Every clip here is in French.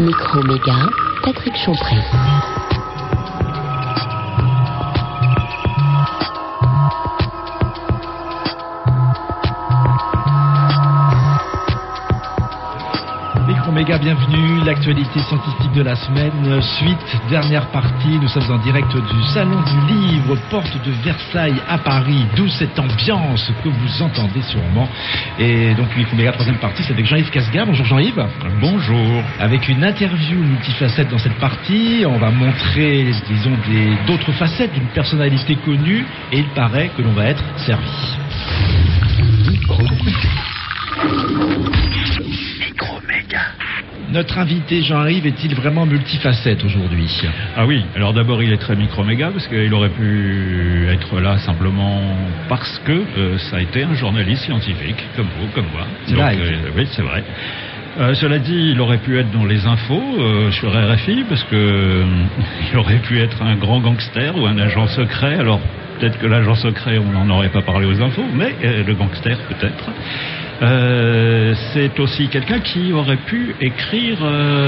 Micro Méga, Patrick Champré. Méga, bienvenue, l'actualité scientifique de la semaine, suite, dernière partie, nous sommes en direct du Salon du Livre, porte de Versailles à Paris, d'où cette ambiance que vous entendez sûrement. Et donc Micro Méga, troisième partie, c'est avec Jean-Yves Casgar. Bonjour Jean-Yves. Bonjour. Avec une interview multifacette dans cette partie, on va montrer, disons, d'autres facettes d'une personnalité connue, et il paraît que l'on va être servi. Notre invité Jean-Yves est-il vraiment multifacette aujourd'hui ? Ah oui, alors d'abord il est très micro-méga parce qu'il aurait pu être là simplement parce que ça a été un journaliste scientifique, comme vous, comme moi. Donc, oui, c'est vrai. Cela dit, il aurait pu être dans les infos sur RFI parce que il aurait pu être un grand gangster ou un agent secret. Alors peut-être que l'agent secret, on n'en aurait pas parlé aux infos, mais le gangster peut-être. C'est aussi quelqu'un qui aurait pu écrire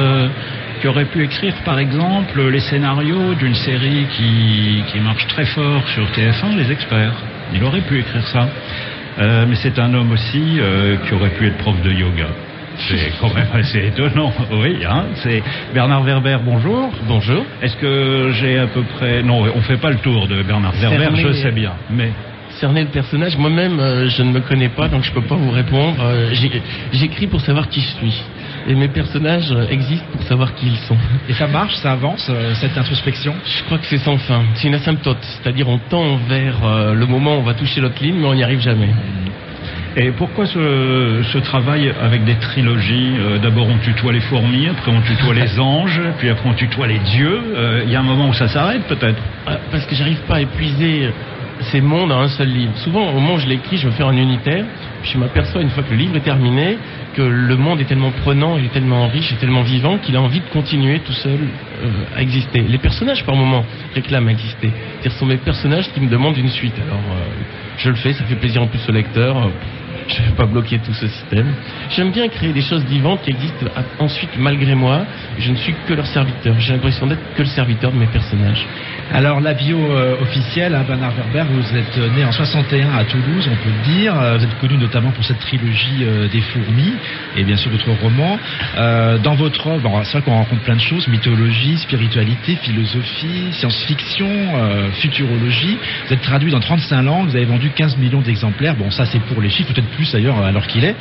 par exemple les scénarios d'une série qui marche très fort sur TF1, Les Experts. Il aurait pu écrire ça. Mais c'est un homme aussi qui aurait pu être prof de yoga. C'est quand même assez étonnant, oui. Hein, c'est Bernard Werber, bonjour. Bonjour. Est-ce que j'ai à peu près... Non, on fait pas le tour de Bernard Werber, je sais bien, mais... Cerner le personnage, moi-même, je ne me connais pas, donc je peux pas vous répondre. J'écris pour savoir qui je suis. Et mes personnages existent pour savoir qui ils sont. Et ça marche, ça avance, cette introspection ? Je crois que c'est sans fin. C'est une asymptote. C'est-à-dire on tend vers le moment où on va toucher l'autre ligne, mais on n'y arrive jamais. Et pourquoi ce travail avec des trilogies ? D'abord on tutoie les fourmis, après on tutoie les anges, puis après on tutoie les dieux. Il y a un moment où ça s'arrête peut-être ? Parce que j'arrive pas à épuiser ces mondes en un seul livre. Souvent, au moment où je l'écris, je me fais en unitaire, puis je m'aperçois une fois que le livre est terminé, que le monde est tellement prenant, il est tellement riche et tellement vivant qu'il a envie de continuer tout seul à exister. Les personnages, par moments, réclament à exister. Ce sont mes personnages qui me demandent une suite. Alors, je le fais, ça fait plaisir en plus au lecteur. Je ne vais pas bloquer tout ce système. J'aime bien créer des choses vivantes qui existent ensuite malgré moi. Je ne suis que leur serviteur. J'ai l'impression d'être que le serviteur de mes personnages. Alors la bio officielle, hein, Bernard Werber, vous êtes né en 61 à Toulouse, on peut le dire. Vous êtes connu notamment pour cette trilogie des fourmis et bien sûr d'autres romans. Dans votre œuvre, c'est vrai qu'on rencontre plein de choses, mythologie, spiritualité, philosophie, science-fiction, futurologie. Vous êtes traduit dans 35 langues, vous avez vendu 15 millions d'exemplaires. Bon, ça c'est pour les chiffres, peut-être plus d'ailleurs alors qu'il est.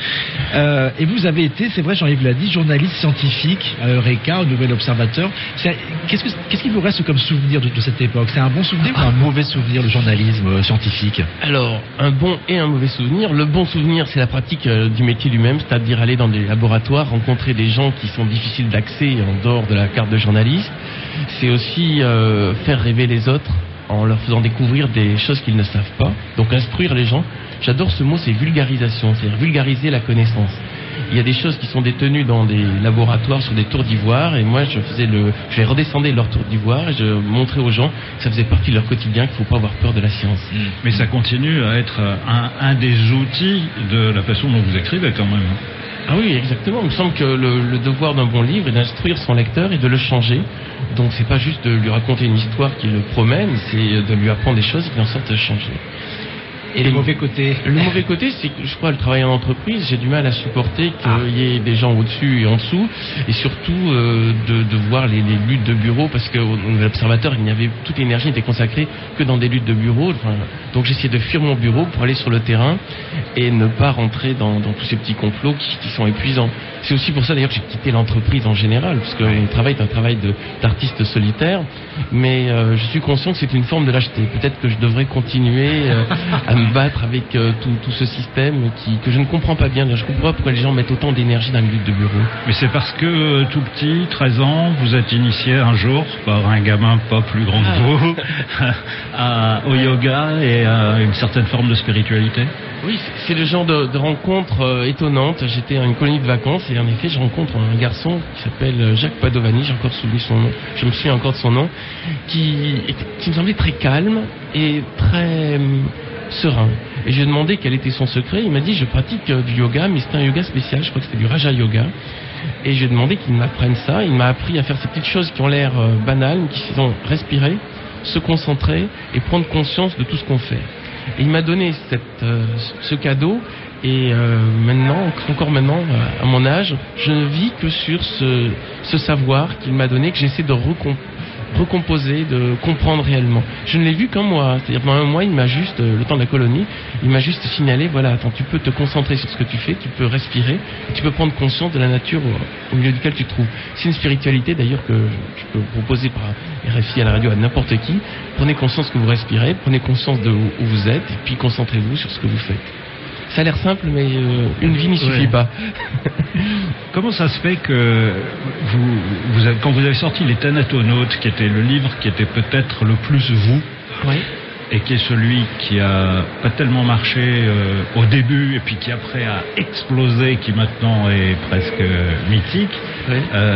Et vous avez été, c'est vrai, Jean-Yves l'a dit, journaliste scientifique à Eureka, au Nouvel Observateur. Qu'est-ce qui vous reste comme souvenir de cette époque ? C'est un bon souvenir ou un mauvais souvenir, le journalisme scientifique ? Alors, un bon et un mauvais souvenir. Le bon souvenir, c'est la pratique du métier lui-même, c'est-à-dire aller dans des laboratoires, rencontrer des gens qui sont difficiles d'accès en dehors de la carte de journaliste. C'est aussi faire rêver les autres en leur faisant découvrir des choses qu'ils ne savent pas. Donc instruire les gens. J'adore ce mot, c'est vulgarisation, c'est-à-dire vulgariser la connaissance. Il y a des choses qui sont détenues dans des laboratoires sur des tours d'ivoire, et moi je redescendais leur tour d'ivoire et je montrais aux gens que ça faisait partie de leur quotidien, qu'il ne faut pas avoir peur de la science. Mais ça continue à être un des outils de la façon dont vous écrivez quand même. Ah oui, exactement. Il me semble que le devoir d'un bon livre est d'instruire son lecteur et de le changer. Donc c'est pas juste de lui raconter une histoire qui le promène, c'est de lui apprendre des choses qui en sortent de changer. Et les mauvais côtés ? Le mauvais côté, c'est que je crois le travail en entreprise, j'ai du mal à supporter qu'il y ait des gens au-dessus et en dessous, et surtout de voir les luttes de bureau, parce qu'au Nouvel Observateur, toute l'énergie n'était consacrée que dans des luttes de bureau. Donc j'essayais de fuir mon bureau pour aller sur le terrain et ne pas rentrer dans tous ces petits complots qui sont épuisants. C'est aussi pour ça d'ailleurs que j'ai quitté l'entreprise en général, parce que le travail est un travail d'artiste solitaire, mais je suis conscient que c'est une forme de lâcheté. Peut-être que je devrais continuer à me battre avec tout ce système que je ne comprends pas bien. Je ne comprends pas pourquoi les gens mettent autant d'énergie dans les luttes de bureau. Mais c'est parce que tout petit, 13 ans, vous êtes initié un jour par un gamin pas plus grand que vous au yoga et à une certaine forme de spiritualité. Oui, c'est le genre de rencontre étonnante. J'étais à une colonie de vacances et en effet, je rencontre un garçon qui s'appelle Jacques Padovani, je me souviens encore de son nom, qui me semblait très calme et très serein. Et j'ai demandé quel était son secret. Il m'a dit, je pratique du yoga, mais c'est un yoga spécial, je crois que c'était du Raja Yoga. Et j'ai demandé qu'il m'apprenne ça. Il m'a appris à faire ces petites choses qui ont l'air banales, mais qui sont respirer, se concentrer et prendre conscience de tout ce qu'on fait. Et il m'a donné ce cadeau. Et encore maintenant, à mon âge, je ne vis que sur ce savoir qu'il m'a donné, que j'essaie de recomposer, de comprendre réellement. Je ne l'ai vu qu'en moi, c'est-à-dire pendant un mois, il m'a juste, le temps de la colonie, il m'a juste signalé, voilà, attends, tu peux te concentrer sur ce que tu fais, tu peux respirer, et tu peux prendre conscience de la nature au milieu duquel tu te trouves. C'est une spiritualité d'ailleurs que je peux proposer par RFI à la radio à n'importe qui. Prenez conscience que vous respirez, prenez conscience de où vous êtes, et puis concentrez-vous sur ce que vous faites. Ça a l'air simple, mais une vie n'y suffit pas. Comment ça se fait que quand vous avez sorti Les Thanatonautes, qui était le livre qui était peut-être le plus vous, oui, et qui est celui qui a pas tellement marché au début, et puis qui après a explosé, qui maintenant est presque mythique, oui.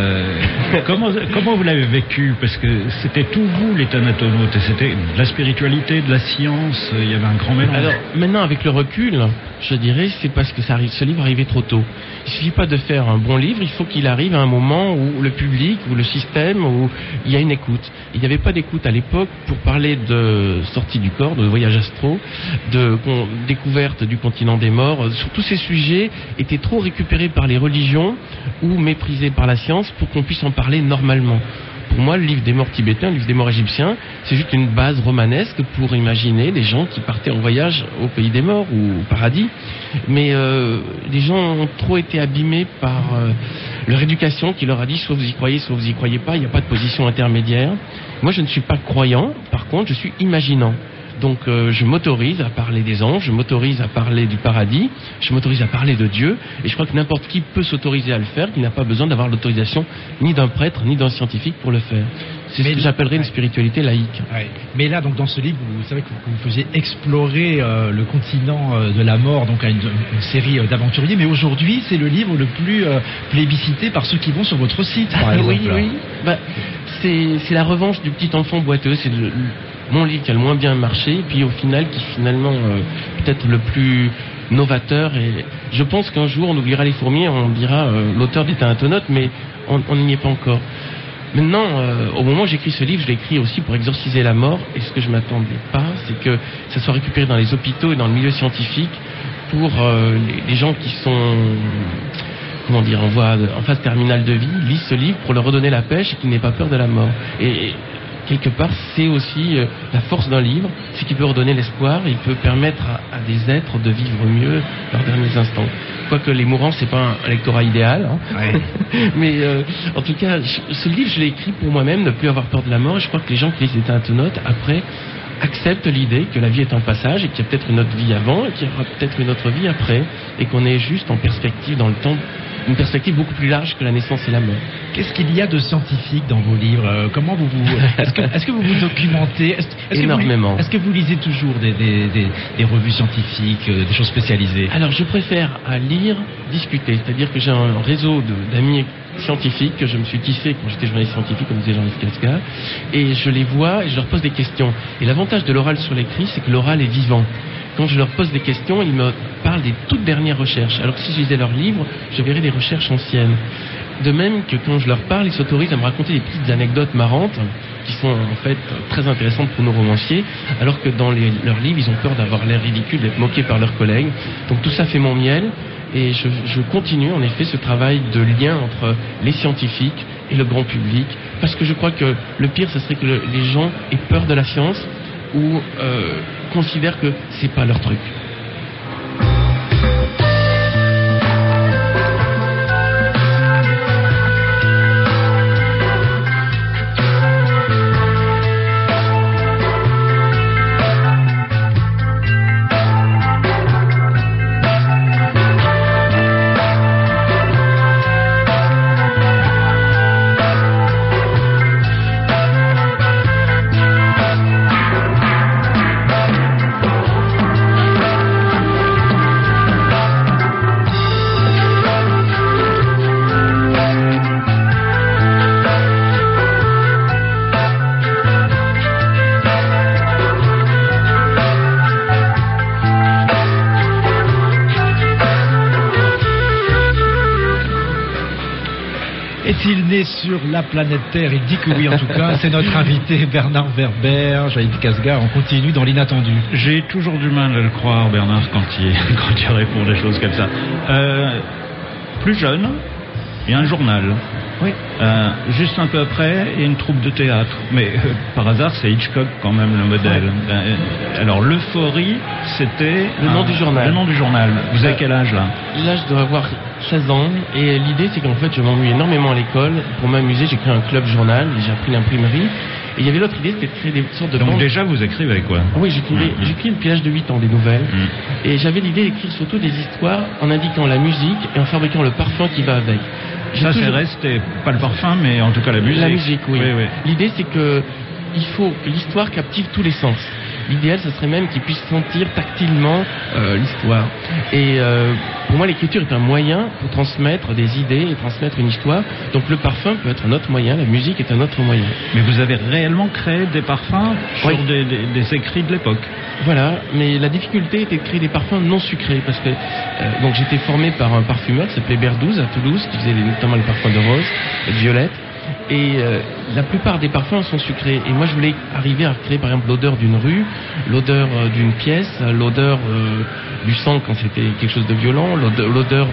Comment vous l'avez vécu? Parce que c'était tout vous, Les Thanatonautes, et c'était de la spiritualité, de la science, il y avait un grand mélange. Alors maintenant, avec le recul, je dirais, c'est parce que ce livre arrivait trop tôt. Il suffit pas de faire un bon livre, il faut qu'il arrive à un moment où le public, où le système, où il y a une écoute. Il n'y avait pas d'écoute à l'époque pour parler de sortie du corps, de voyage astro, de découverte du continent des morts. Sur tous ces sujets étaient trop récupérés par les religions ou méprisés par la science pour qu'on puisse en parler normalement. Pour moi, le livre des morts tibétains, le livre des morts égyptiens, c'est juste une base romanesque pour imaginer des gens qui partaient en voyage au pays des morts ou au paradis. Mais les gens ont trop été abîmés par leur éducation qui leur a dit soit vous y croyez, soit vous y croyez pas, il n'y a pas de position intermédiaire. Moi, je ne suis pas croyant, par contre, je suis imaginant. Donc je m'autorise à parler des anges, je m'autorise à parler du paradis, je m'autorise à parler de Dieu, et je crois que n'importe qui peut s'autoriser à le faire, qu'il n'a pas besoin d'avoir l'autorisation ni d'un prêtre, ni d'un scientifique pour le faire. C'est ce que j'appellerais une spiritualité laïque. Ouais. Mais là, donc dans ce livre, vous savez que vous faisiez explorer le continent de la mort, donc à une série d'aventuriers, mais aujourd'hui, c'est le livre le plus plébiscité par ceux qui vont sur votre site, par exemple. Oui. Bah, c'est la revanche du petit enfant boiteux, c'est mon livre qui a le moins bien marché, et puis au final, qui finalement peut-être le plus novateur. Et je pense qu'un jour, on oubliera les fourmis, on dira l'auteur des Thanatonautes, mais on n'y est pas encore. Maintenant, au moment où j'écris ce livre, je l'ai écrit aussi pour exorciser la mort, et ce que je ne m'attendais pas, c'est que ça soit récupéré dans les hôpitaux et dans le milieu scientifique pour les gens qui sont, comment dire, en phase terminale de vie, lisent ce livre pour leur redonner la pêche et qu'ils n'aient pas peur de la mort. Et quelque part, c'est aussi la force d'un livre, c'est qu'il peut redonner l'espoir, et il peut permettre à des êtres de vivre mieux leurs derniers instants. Quoique les mourants, c'est pas un lectorat idéal, hein. Ouais. Mais en tout cas, ce livre, je l'ai écrit pour moi-même, ne plus avoir peur de la mort, et je crois que les gens qui lisent les Thanatonautes, après, acceptent l'idée que la vie est un passage, et qu'il y a peut-être une autre vie avant, et qu'il y aura peut-être une autre vie après, et qu'on est juste en perspective dans le temps, une perspective beaucoup plus large que la naissance et la mort. Qu'est-ce qu'il y a de scientifique dans vos livres? Comment est-ce que vous vous documentez? Énormément. Est-ce que vous lisez toujours des revues scientifiques, des choses spécialisées? Alors, je préfère à lire, discuter. C'est-à-dire que j'ai un réseau d'amis scientifiques que je me suis tissé quand j'étais journaliste scientifique, comme disait Jean-Yves Casca, et je les vois et je leur pose des questions. Et l'avantage de l'oral sur l'écrit, c'est que l'oral est vivant. Quand je leur pose des questions, ils me parlent des toutes dernières recherches. Alors que si je lisais leurs livres, je verrais des recherches anciennes. De même que quand je leur parle, ils s'autorisent à me raconter des petites anecdotes marrantes qui sont en fait très intéressantes pour nos romanciers, alors que dans leurs livres, ils ont peur d'avoir l'air ridicule, d'être moqués par leurs collègues. Donc tout ça fait mon miel, et je continue en effet ce travail de lien entre les scientifiques et le grand public, parce que je crois que le pire, ce serait que les gens aient peur de la science ou considèrent que c'est pas leur truc. Est-il né sur la planète Terre? Il dit que oui, en tout cas. C'est notre invité Bernard Werber, Jaïd Kasgar. On continue dans l'inattendu. J'ai toujours du mal à le croire, Bernard, quand il répond des choses comme ça. Plus jeune, il y a un journal. Oui. Juste un peu après, il y a une troupe de théâtre. Mais par hasard, c'est Hitchcock quand même le modèle. Ouais. Alors, l'euphorie, c'était... Le nom du journal. Le nom du journal. Vous avez quel âge là? Là, je dois avoir 16 ans. Et l'idée, c'est qu'en fait, je m'ennuie énormément à l'école. Pour m'amuser, j'ai créé un club journal. J'ai appris l'imprimerie. Et il y avait l'autre idée, c'était de créer des sortes de Donc bandes. déjà, vous écrivez quoi? Oui, j'écris depuis l'âge de 8 ans des nouvelles. Et j'avais l'idée d'écrire surtout des histoires en indiquant la musique et en fabriquant le parfum qui va avec. Ça, c'est resté, pas le parfum, mais en tout cas la musique. La musique, oui. Oui. L'idée, c'est que il faut que l'histoire captive tous les sens. L'idéal, ce serait même qu'ils puissent sentir tactilement l'histoire. Et pour moi, l'écriture est un moyen pour transmettre des idées et transmettre une histoire. Donc le parfum peut être un autre moyen, la musique est un autre moyen. Mais vous avez réellement créé des parfums sur des écrits de l'époque? Voilà, mais la difficulté était de créer des parfums non sucrés, parce que donc j'étais formé par un parfumeur qui s'appelait Berdouz à Toulouse, qui faisait notamment les parfums de rose et de violette. Et la plupart des parfums sont sucrés. Et moi, je voulais arriver à créer, par exemple, l'odeur d'une rue, l'odeur d'une pièce, l'odeur du sang quand c'était quelque chose de violent, l'odeur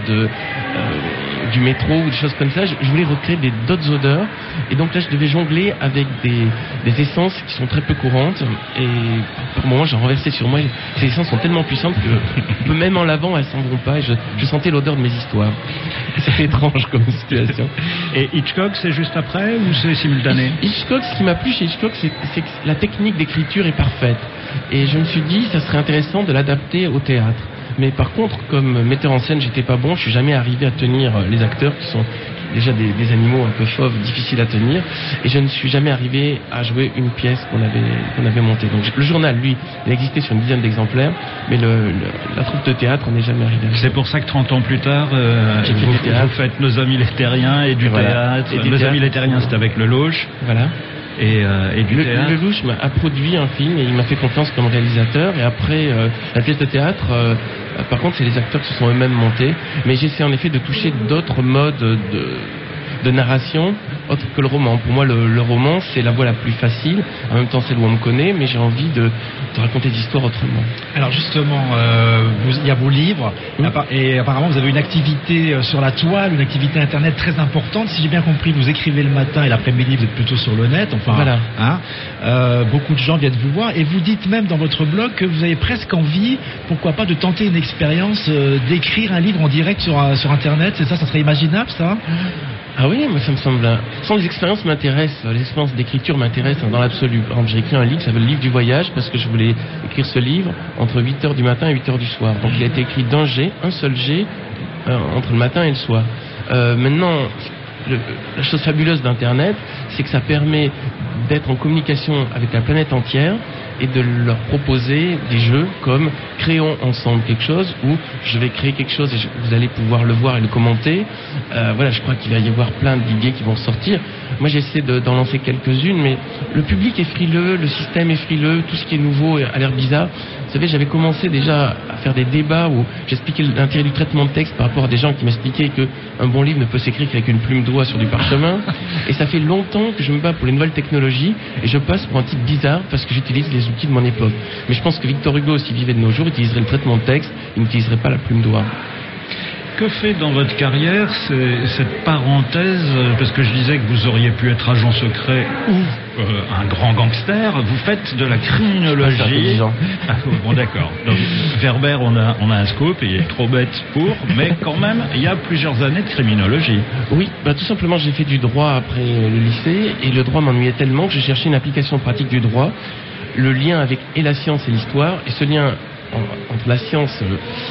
du métro ou des choses comme ça. Je voulais recréer d'autres odeurs. Et donc là, je devais jongler avec des essences qui sont très peu courantes. Et pour le moment, j'ai renversé sur moi. Ces essences sont tellement puissantes que même en lavant, elles s'en vont pas. Et je sentais l'odeur de mes histoires. C'était étrange comme situation. Et Hitchcock, c'est juste après ou c'est simultané? Hitchcock, ce qui m'a plu chez Hitchcock, c'est que la technique d'écriture est parfaite. Et je me suis dit, ça serait intéressant de l'adapter au théâtre. Mais par contre, comme metteur en scène, j'étais pas bon, je suis jamais arrivé à tenir les acteurs qui sont déjà des animaux un peu fauves, difficiles à tenir, et je ne suis jamais arrivé à jouer une pièce qu'on avait montée. Donc le journal, lui, il existait sur une dizaine d'exemplaires, mais la troupe de théâtre, on n'est jamais arrivé à... C'est pour ça que 30 ans plus tard, vous faites Nos Amis les Terriens et du théâtre. Et Nos Amis les Terriens, c'était avec Lelouch. Voilà. Et du théâtre. Lelouch a produit un film et il m'a fait confiance comme réalisateur. Et après, la pièce de théâtre, par contre, c'est les acteurs qui se sont eux-mêmes montés. Mais j'essaie en effet de toucher d'autres modes de narration autre que le roman. Pour moi, le roman, c'est la voie la plus facile. En même temps, c'est où on me connaît, mais j'ai envie de raconter des histoires autrement. Alors justement, il y a vos livres, et apparemment vous avez une activité sur la toile, une activité internet très importante. Si j'ai bien compris, vous écrivez le matin et l'après-midi, vous êtes plutôt sur le net. Enfin, voilà. Beaucoup de gens viennent vous voir, et vous dites même dans votre blog que vous avez presque envie, pourquoi pas, de tenter une expérience d'écrire un livre en direct sur internet. C'est ça, ça serait imaginable, ça? Ah oui, moi ça me semble... Les expériences m'intéressent, les expériences d'écriture m'intéressent dans l'absolu. Par exemple, j'ai écrit un livre qui s'appelle Le Livre du Voyage, parce que je voulais écrire ce livre entre 8h du matin et 8h du soir. Donc il a été écrit d'un jet, un seul jet, entre le matin et le soir. Maintenant, la chose fabuleuse d'Internet, c'est que ça permet d'être en communication avec la planète entière et de leur proposer des jeux comme créons ensemble quelque chose, ou je vais créer quelque chose et vous allez pouvoir le voir et le commenter. Voilà, je crois qu'il va y avoir plein d'idées qui vont sortir. Moi j'essaie d'en lancer quelques-unes, mais le public est frileux, le système est frileux, tout ce qui est nouveau a l'air bizarre. Vous savez, j'avais commencé déjà à faire des débats où j'expliquais l'intérêt du traitement de texte par rapport à des gens qui m'expliquaient qu'un bon livre ne peut s'écrire qu'avec une plume d'oie sur du parchemin. Et ça fait longtemps que je me bats pour les nouvelles technologies et je passe pour un type bizarre parce que j'utilise les outils de mon époque. Mais je pense que Victor Hugo, s'il vivait de nos jours, utiliserait le traitement de texte, il n'utiliserait pas la plume d'oie. Que fait dans votre carrière cette parenthèse, parce que je disais que vous auriez pu être agent secret ou un grand gangster, vous faites de la criminologie. Bon d'accord. Donc Werber, on a un scoop et il est trop bête pour, mais quand même il y a plusieurs années de criminologie. Oui, tout simplement j'ai fait du droit après le lycée et le droit m'ennuyait tellement que je cherchais une application pratique du droit, le lien avec et la science et l'histoire, et ce lien entre la science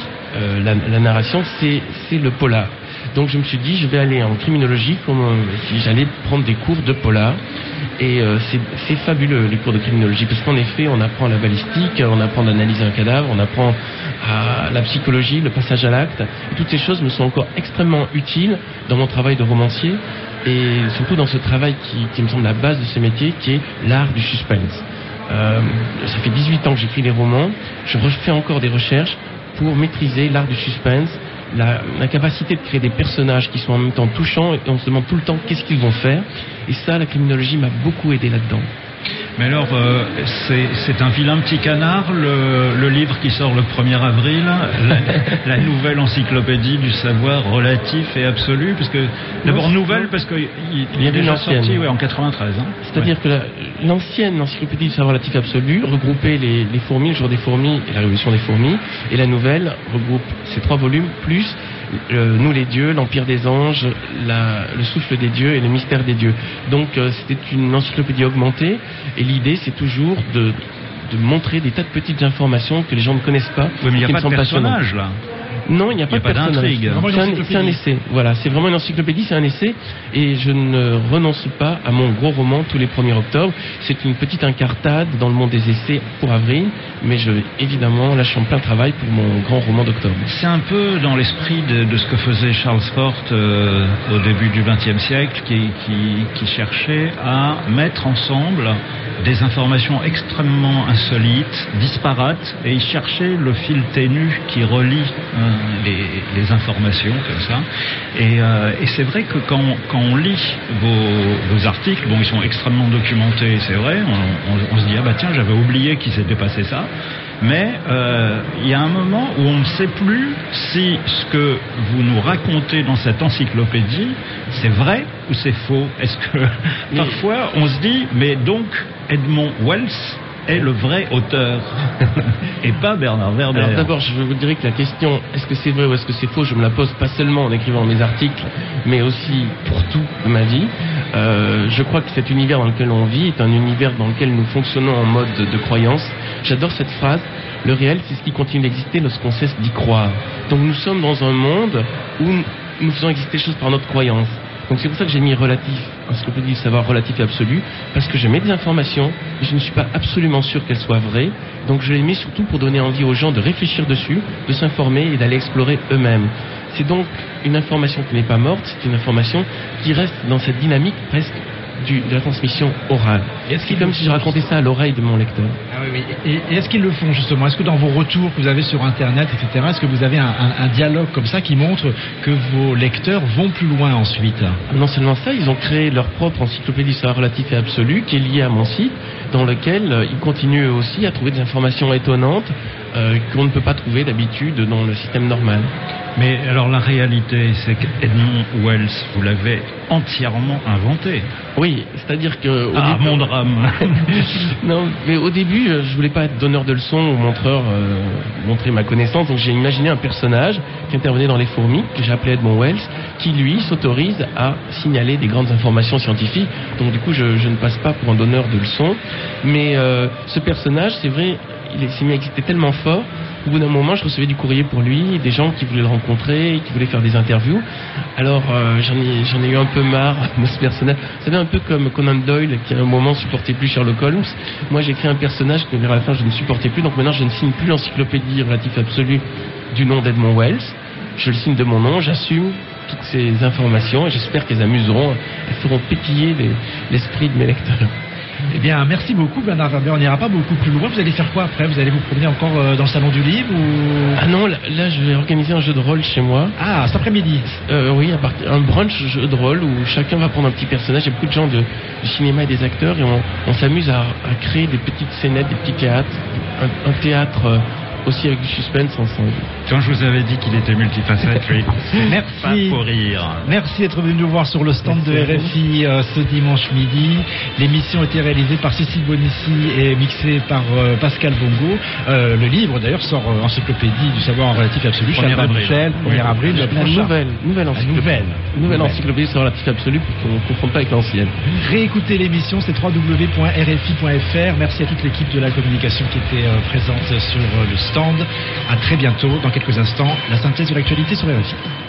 la narration, c'est le polar. Donc je me suis dit, je vais aller en criminologie, j'allais prendre des cours de polar. Et c'est fabuleux les cours de criminologie, parce qu'en effet, on apprend la balistique, on apprend à analyser un cadavre, on apprend à la psychologie, le passage à l'acte. Et toutes ces choses me sont encore extrêmement utiles dans mon travail de romancier, et surtout dans ce travail qui me semble la base de ce métier, qui est l'art du suspense. Ça fait 18 ans que j'écris des romans, je refais encore des recherches pour maîtriser l'art du suspense la capacité de créer des personnages qui sont en même temps touchants, et on se demande tout le temps qu'est-ce qu'ils vont faire. Et ça, la criminologie m'a beaucoup aidé là-dedans. Mais alors, c'est un vilain petit canard, le livre qui sort le 1er avril, la nouvelle encyclopédie du savoir relatif et absolu, parce que d'abord nouvelle, parce qu'il est déjà sorti en 93. Hein. C'est-à-dire que l'ancienne encyclopédie du savoir relatif et absolu regroupait les fourmis, le jour des fourmis et la révolution des fourmis, et la nouvelle regroupe ces 3 volumes, plus Nous les dieux, l'Empire des anges, le souffle des dieux et le mystère des dieux. Donc c'était une encyclopédie augmentée, et l'idée c'est toujours de montrer des tas de petites informations que les gens ne connaissent pas. Oui, mais il n'y a pas de personnage là. Non, il n'y a pas de personnage. C'est un essai. Voilà, c'est vraiment une encyclopédie, c'est un essai. Et je ne renonce pas à mon gros roman tous les 1er octobre. C'est une petite incartade dans le monde des essais pour avril. Mais je vais évidemment lâcher en plein travail pour mon grand roman d'octobre. C'est un peu dans l'esprit de ce que faisait Charles Fort au début du XXe siècle, qui cherchait à mettre ensemble des informations extrêmement insolites, disparates, et il cherchait le fil ténu qui relie les informations comme ça. Et c'est vrai que quand on lit vos articles, bon, ils sont extrêmement documentés, c'est vrai, on se dit, ah bah tiens, j'avais oublié qu'il s'était passé ça. Mais il y a un moment où on ne sait plus si ce que vous nous racontez dans cette encyclopédie, c'est vrai ou c'est faux. Est-ce que parfois on se dit, mais donc Edmond Wells est le vrai auteur et pas Bernard Werber. Alors d'abord, je vous dirais que la question est-ce que c'est vrai ou est-ce que c'est faux, je me la pose pas seulement en écrivant mes articles, mais aussi pour tout ma vie. Je crois que cet univers dans lequel on vit est un univers dans lequel nous fonctionnons en mode de croyance. J'adore cette phrase. Le réel, c'est ce qui continue d'exister lorsqu'on cesse d'y croire. Donc nous sommes dans un monde où nous faisons exister les choses par notre croyance. Donc c'est pour ça que j'ai mis relatif, encyclopédie du savoir relatif et absolu, parce que je mets des informations, mais je ne suis pas absolument sûr qu'elles soient vraies. Donc je les mets surtout pour donner envie aux gens de réfléchir dessus, de s'informer et d'aller explorer eux-mêmes. C'est donc une information qui n'est pas morte, c'est une information qui reste dans cette dynamique presque de la transmission orale. C'est comme si je racontais ça à l'oreille de mon lecteur. Ah oui, oui. Et est-ce qu'ils le font justement? Est-ce que dans vos retours que vous avez sur Internet, etc., est-ce que vous avez un dialogue comme ça qui montre que vos lecteurs vont plus loin ensuite? Non seulement ça, ils ont créé leur propre encyclopédie savoir relatif et absolu qui est liée à mon site, dans lequel ils continuent aussi à trouver des informations étonnantes qu'on ne peut pas trouver d'habitude dans le système normal. Mais alors la réalité, c'est qu'Edmond Wells, vous l'avez entièrement inventé. Oui, c'est-à-dire que... mon drame. Non, mais au début, je voulais pas être donneur de leçons ou montreur, montrer ma connaissance, donc j'ai imaginé un personnage qui intervenait dans les fourmis, que j'ai appelé Edmond Wells, qui lui s'autorise à signaler des grandes informations scientifiques. Donc du coup, je ne passe pas pour un donneur de leçons, mais ce personnage, c'est vrai, il s'est mis à exister tellement fort. Au bout d'un moment, je recevais du courrier pour lui, des gens qui voulaient le rencontrer, qui voulaient faire des interviews. Alors, j'en ai eu un peu marre de ce personnage. Vous savez, un peu comme Conan Doyle, qui à un moment supportait plus Sherlock Holmes. Moi, j'ai créé un personnage que vers la fin, je ne supportais plus. Donc maintenant, je ne signe plus l'encyclopédie relative absolue du nom d'Edmond Wells. Je le signe de mon nom, j'assume toutes ces informations et j'espère qu'elles amuseront, elles feront pétiller l'esprit de mes lecteurs. Eh bien, merci beaucoup Bernard Werber. On n'ira pas beaucoup plus loin. Vous allez faire quoi après? Vous allez vous promener encore dans le salon du livre ou... Ah non, là je vais organiser un jeu de rôle chez moi. Ah, cet après-midi. Oui, un brunch jeu de rôle où chacun va prendre un petit personnage. Il y a beaucoup de gens du cinéma et des acteurs et on s'amuse à créer des petites scénettes, des petits théâtres, un théâtre aussi avec du suspense ensemble. Quand je vous avais dit qu'il était multifacette, lui, merci. Pas pour rire. Merci d'être venu nous voir sur le stand de RFI ce dimanche midi. L'émission a été réalisée par Cécile Bonissi et mixée par Pascal Bongo. Le livre d'ailleurs sort encyclopédie du savoir relatif absolu. 1er avril. Nouvelle encyclopédie du savoir relatif absolu pour qu'on ne confonde pas avec l'ancienne. Réécoutez l'émission, c'est www.rfi.fr. Merci à toute l'équipe de la communication qui était présente sur le stand. À très bientôt. Dans quelques instants, la synthèse de l'actualité sur RFI.